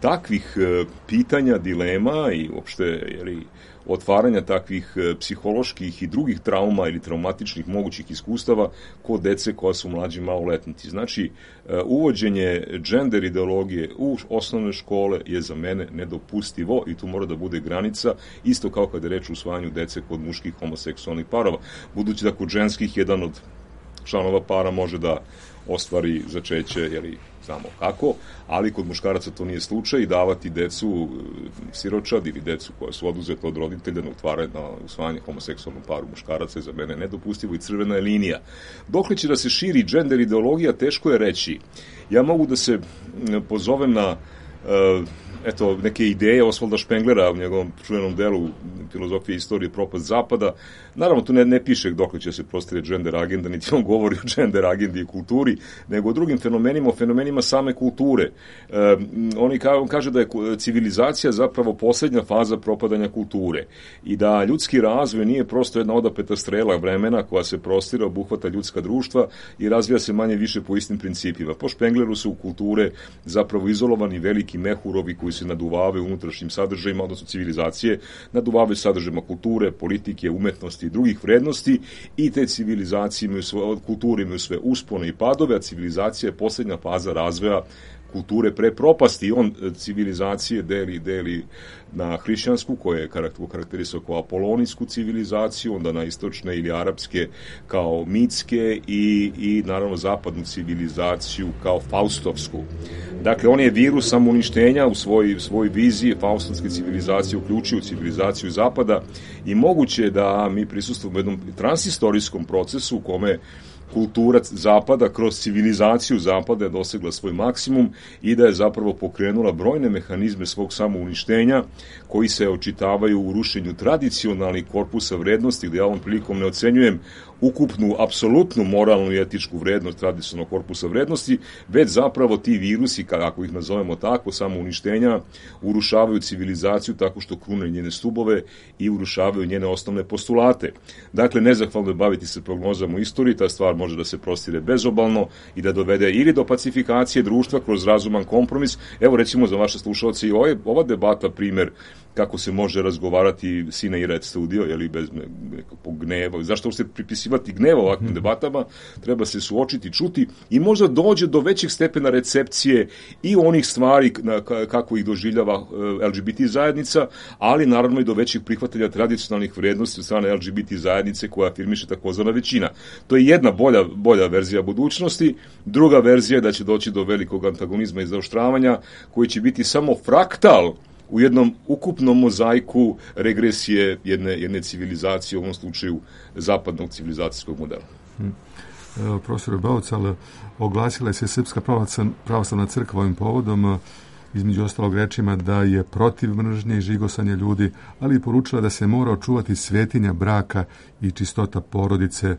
takvih pitanja, dilema i uopšte jeli, otvaranja takvih psiholoških i drugih trauma ili traumatičnih mogućih iskustava kod dece koja su mlađi maloletnici. Znači, uvođenje gender ideologije u osnovne škole je za mene nedopustivo i tu mora da bude granica, isto kao kada je reč o usvajanju dece kod muških homoseksualnih parova. Budući da kod ženskih jedan od članova para može da ostvari začeće, jeli, znamo kako, ali kod muškaraca to nije slučaj i davati decu siročad ili decu koja su oduzeta od roditelja na utvaranje na usvajanje homoseksualnom paru muškaraca je za mene nedopustivo i crvena je linija. Dokle će da se širi gender ideologija, teško je reći. Ja mogu da se pozovem na uh, eto, neke ideje Osvalda Špenglera u njegovom čuvenom delu Filozofije istorije propast zapada. Naravno, tu ne, ne piše dokle će se prostire gender agenda, niti on govori o gender agendi i kulturi, nego o drugim fenomenima, o fenomenima same kulture. E, oni ka, on kaže da je civilizacija zapravo poslednja faza propadanja kulture i da ljudski razvoj nije prosto jedna odapeta strela vremena koja se prostira, obuhvata ljudska društva i razvija se manje više po istim principima. Po Špengleru su kulture zapravo izolovani veliki mehurovi koji se naduvavaju unutrašnjim sadržajima, odnosno civilizacije, naduvavaju sadržajima kulture, politike, umetnosti i drugih vrednosti i te civilizacije imaju svoje, kulture imaju sve uspone i padove, a civilizacija je posljednja faza razvoja kulture pre propasti. On civilizacije deli, deli na hrišćansku, koja je karakterisao kao apolonijsku civilizaciju, onda na istočne ili arapske kao mitske i, i naravno zapadnu civilizaciju kao faustovsku. Dakle, on je virus samouništenja u svoj, svoj viziji faustovske civilizacije uključio civilizaciju zapada i moguće je da mi prisustvujemo u jednom transistorijskom procesu u kome kultura zapada kroz civilizaciju zapada je dosegla svoj maksimum i da je zapravo pokrenula brojne mehanizme svog samouništenja koji se očitavaju u rušenju tradicionalnih korpusa vrednosti, gde ja ovom prilikom ne ocenjujem ukupnu, apsolutnu moralnu i etičku vrednost tradicionalnog korpusa vrednosti, već zapravo ti virusi, kako ih nazovemo tako, samouništenja, urušavaju civilizaciju tako što krune njene stubove i urušavaju njene osnovne postulate. Dakle, nezahvalno je baviti se prognozama u istoriji, ta stvar može da se prostire bezobalno i da dovede ili do pacifikacije društva kroz razuman kompromis. Evo, recimo za vaše slušalce i ovaj, ova debata primer kako se može razgovarati sine i red studio, jeli bez nekakvog gneva. Zašto se pripisivati gneva ovakvim mm. debatama? Treba se suočiti, čuti i možda dođe do većeg stepena recepcije i onih stvari na, kako ih doživljava L G B T zajednica, ali naravno i do većeg prihvatanja tradicionalnih vrednosti od strane L G B T zajednice koja afirmiše takozvana većina. To je jedna bolja, bolja verzija budućnosti. Druga verzija je da će doći do velikog antagonizma i zaoštravanja koji će biti samo fraktal u jednom ukupnom mozaiku regresije jedne, jedne civilizacije, u ovom slučaju zapadnog civilizacijskog modela. Hmm. E, profesor Bauc, ali oglasila je se Srpska pravoslavna crkva ovim povodom, između ostalog rečima da je protiv mržnje i žigosanja ljudi, ali i poručila da se mora očuvati svetinja braka i čistota porodice.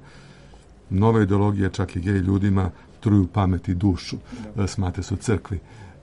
Nove ideologije, čak i gej ljudima, truju pamet i dušu, da. Smate su crkvi.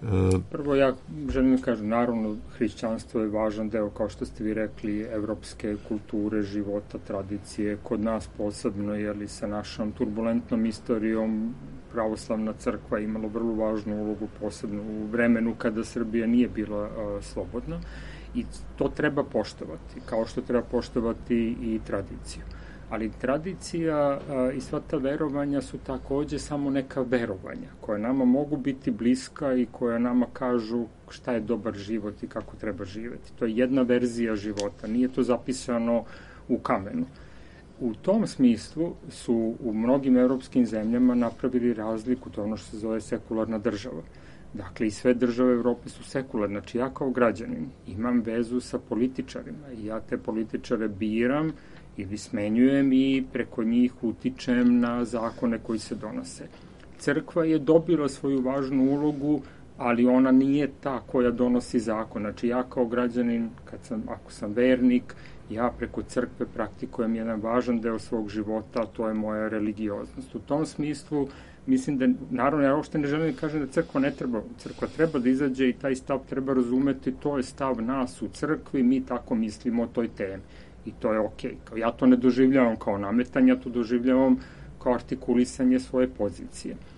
Prvo, ja želim da kažem, naravno, hrišćanstvo je važan deo, kao što ste vi rekli, evropske kulture, života, tradicije, kod nas posebno, jeli sa našom turbulentnom istorijom, pravoslavna crkva je imala vrlo važnu ulogu, posebno u vremenu kada Srbija nije bila a, slobodna, i to treba poštovati, kao što treba poštovati i tradiciju. Ali tradicija a, i sva ta verovanja su takođe samo neka verovanja koja nama mogu biti bliska i koja nama kažu šta je dobar život i kako treba živeti. To je jedna verzija života, nije to zapisano u kamenu. U tom smislu su u mnogim evropskim zemljama napravili razliku, to je ono što se zove sekularna država. Dakle, i sve države Evrope su sekularne. Znači, ja kao građanin imam vezu sa političarima i ja te političare biram ili smenjujem i preko njih utičem na zakone koji se donose. Crkva je dobila svoju važnu ulogu, ali ona nije ta koja donosi zakon. Znači, ja kao građanin, kad sam, ako sam vernik, ja preko crkve praktikujem jedan važan deo svog života, a to je moja religioznost. U tom smislu, mislim da, naravno, ja uopšte ne želim da kažem da crkva ne treba, crkva treba da izađe i taj stav treba razumeti, to je stav nas u crkvi, mi tako mislimo o toj temi. I to je okej. Okay. Ja to ne doživljavam kao nametanje, ja to doživljavam kao artikulisanje svoje pozicije.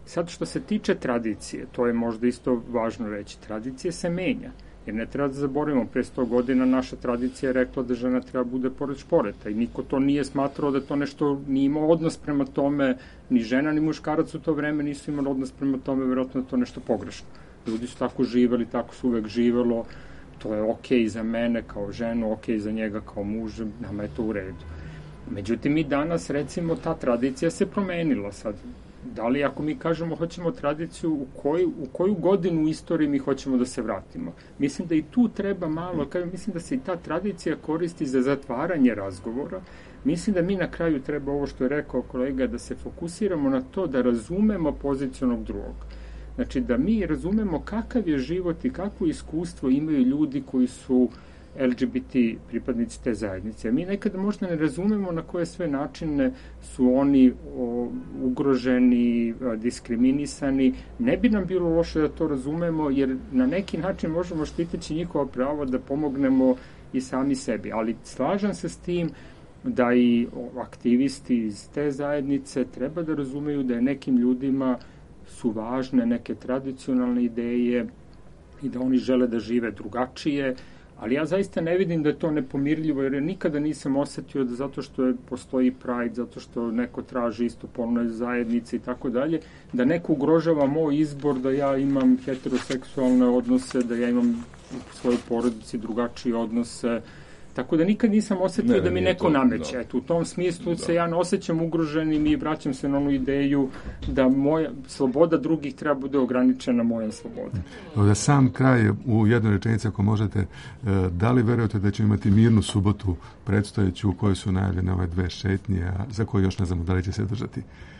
Sad što se tiče tradicije, to je možda isto važno reći, tradicija se menja. Jer ne treba da zaboravimo, pre sto godina naša tradicija je rekla da žena treba bude pored šporeta i niko to nije smatrao da to nešto nije imao odnos prema tome, ni žena ni muškarac u to vreme nisu imali odnos prema tome, verovatno je to nešto pogrešno. Ljudi su tako živeli, tako su uvek živelo, to je okej za mene kao ženu, okej za njega kao muža, nama je to u redu. Međutim, mi danas, recimo, ta tradicija se promenila sad. Da li ako mi kažemo hoćemo tradiciju, u koju, u koju godinu u istoriji mi hoćemo da se vratimo? Mislim da i tu treba malo, kažem, mislim da se i ta tradicija koristi za zatvaranje razgovora. Mislim da mi na kraju treba ovo što je rekao kolega, da se fokusiramo na to da razumemo poziciju onog drugog. Znači da mi razumemo kakav je život i kakvo iskustvo imaju ljudi koji su L G B T pripadnici te zajednice. Mi nekada možda ne razumemo na koje sve načine su oni o, ugroženi, a, diskriminisani. Ne bi nam bilo loše da to razumemo, jer na neki način možemo štiteći njihova prava da pomognemo i sami sebi. Ali slažem se s tim da i aktivisti iz te zajednice treba da razumeju da je nekim ljudima su važne neke tradicionalne ideje i da oni žele da žive drugačije, ali ja zaista ne vidim da je to nepomirljivo, jer nikada nisam osetio da zato što je, postoji Pride, zato što neko traži istopolne zajednice i tako dalje, da neko ugrožava moj izbor da ja imam heteroseksualne odnose, da ja imam u svojoj porodici drugačije odnose. Tako da nikad nisam osetio ne, da mi neko to, nameće. Da. Eto, u tom smislu da. se ja ne osjećam ugroženim i vraćam se na onu ideju da moja sloboda drugih treba bude ograničena mojom slobodom. Za sam kraj, u jednoj rečenici, ako možete, da li verujete da ćemo imati mirnu subotu predstojeću u kojoj su najavljene ove dve šetnje, a za koje još ne znamo da li će se držati?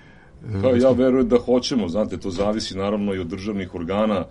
Pa, ja verujem da hoćemo, znate, to zavisi naravno i od državnih organa.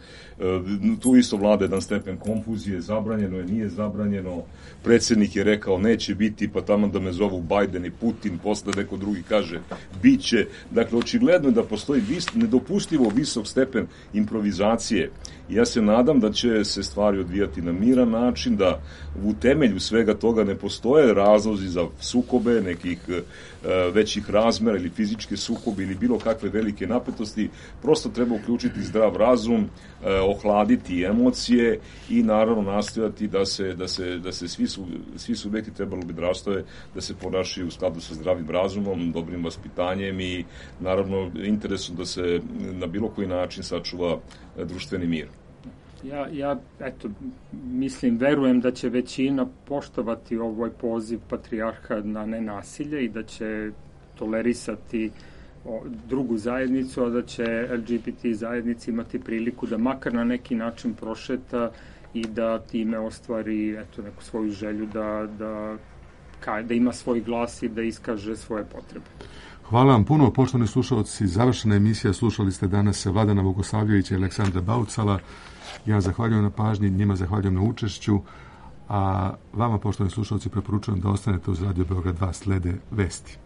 Tu isto vlada jedan stepen konfuzije, zabranjeno je, nije zabranjeno. Predsjednik je rekao neće biti, pa tamo da me zovu Biden i Putin, posle neko drugi kaže biće. Dakle, očigledno je da postoji vis, nedopustivo visok stepen improvizacije. I ja se nadam da će se stvari odvijati na miran način, da u temelju svega toga ne postoje razlozi za sukobe, nekih većih razmera ili fizičke sukobe ili bilo kakve velike napetosti. Prosto treba uključiti zdrav razum, ohladiti emocije i naravno nastojati da se, da se, da se svi, su, svi subjekti trebalo bi drastoje da se ponašaju u skladu sa zdravim razumom, dobrim vaspitanjem i naravno interesom da se na bilo koji način sačuva društveni mir. Ja, ja eto, mislim, verujem da će većina poštovati ovaj poziv patrijarha na nenasilje i da će tolerisati drugu zajednicu, a da će L G B T zajednici imati priliku da makar na neki način prošeta i da time ostvari eto, neku svoju želju da, da, da ima svoj glas i da iskaže svoje potrebe. Hvala vam puno, poštovani slušalci. Završena emisija, slušali ste danas Vladana Bogosavljevića i Aleksandra Baucala. Ja zahvaljujem na pažnji, njima zahvaljujem na učešću, a vama, poštovani slušalci, preporučujem da ostanete uz Radio Beograd dva, slede vesti.